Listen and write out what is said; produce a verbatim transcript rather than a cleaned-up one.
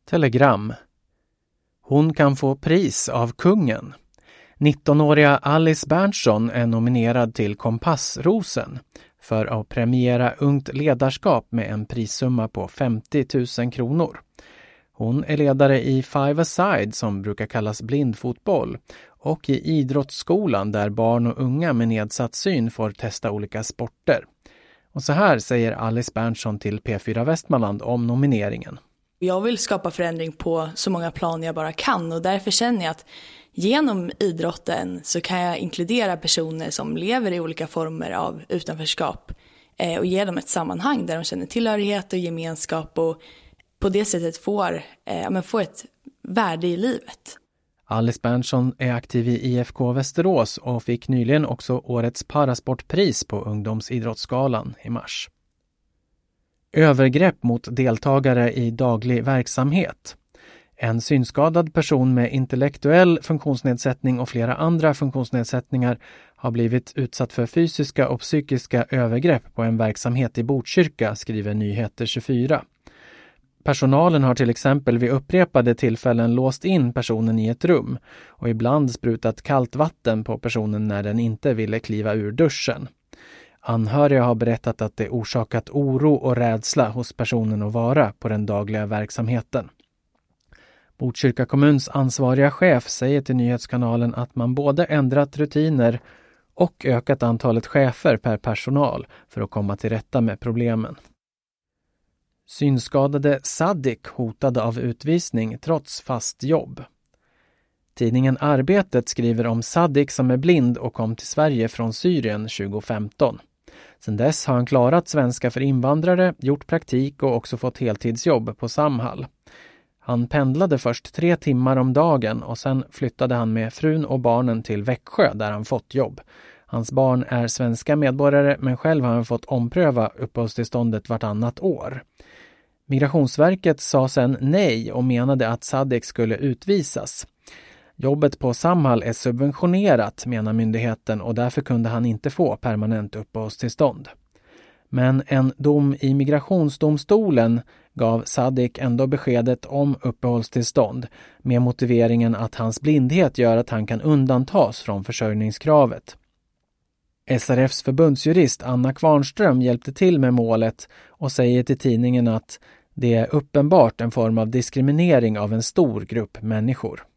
Telegram. Hon kan få pris av kungen. nittonåriga Alice Berntsson är nominerad till Kompassrosen för att premiera ungt ledarskap med en prissumma på femtio tusen kronor. Hon är ledare i Five-a-side som brukar kallas blindfotboll och i idrottsskolan där barn och unga med nedsatt syn får testa olika sporter. Och så här säger Alice Berntsson till P fyra Västmanland om nomineringen. Jag vill skapa förändring på så många plan jag bara kan och därför känner jag att genom idrotten så kan jag inkludera personer som lever i olika former av utanförskap och ge dem ett sammanhang där de känner tillhörighet och gemenskap och på det sättet får, eh, men får ett värde i livet. Alice Berntsson är aktiv i I F K Västerås och fick nyligen också årets parasportpris på ungdomsidrottsgalan i mars. Övergrepp mot deltagare i daglig verksamhet. En synskadad person med intellektuell funktionsnedsättning och flera andra funktionsnedsättningar har blivit utsatt för fysiska och psykiska övergrepp på en verksamhet i Botkyrka, skriver Nyheter tjugofyra. Personalen har till exempel vid upprepade tillfällen låst in personen i ett rum och ibland sprutat kallt vatten på personen när den inte ville kliva ur duschen. Anhöriga har berättat att det orsakat oro och rädsla hos personen att vara på den dagliga verksamheten. Botkyrka kommuns ansvariga chef säger till Nyhetskanalen att man både ändrat rutiner och ökat antalet chefer per personal för att komma till rätta med problemen. Synskadade Sadik hotade av utvisning trots fast jobb. Tidningen Arbetet skriver om Sadik som är blind och kom till Sverige från Syrien tjugofemton. Sedan dess har han klarat svenska för invandrare, gjort praktik och också fått heltidsjobb på Samhall. Han pendlade först tre timmar om dagen och sen flyttade han med frun och barnen till Växjö där han fått jobb. Hans barn är svenska medborgare men själv har han fått ompröva uppehållstillståndet vartannat år. Migrationsverket sa sen nej och menade att Sadik skulle utvisas. Jobbet på Samhall är subventionerat, menar myndigheten, och därför kunde han inte få permanent uppehållstillstånd. Men en dom i migrationsdomstolen gav Sadik ändå beskedet om uppehållstillstånd med motiveringen att hans blindhet gör att han kan undantas från försörjningskravet. S R F:s förbundsjurist Anna Kvarnström hjälpte till med målet och säger till tidningen att det är uppenbart en form av diskriminering av en stor grupp människor.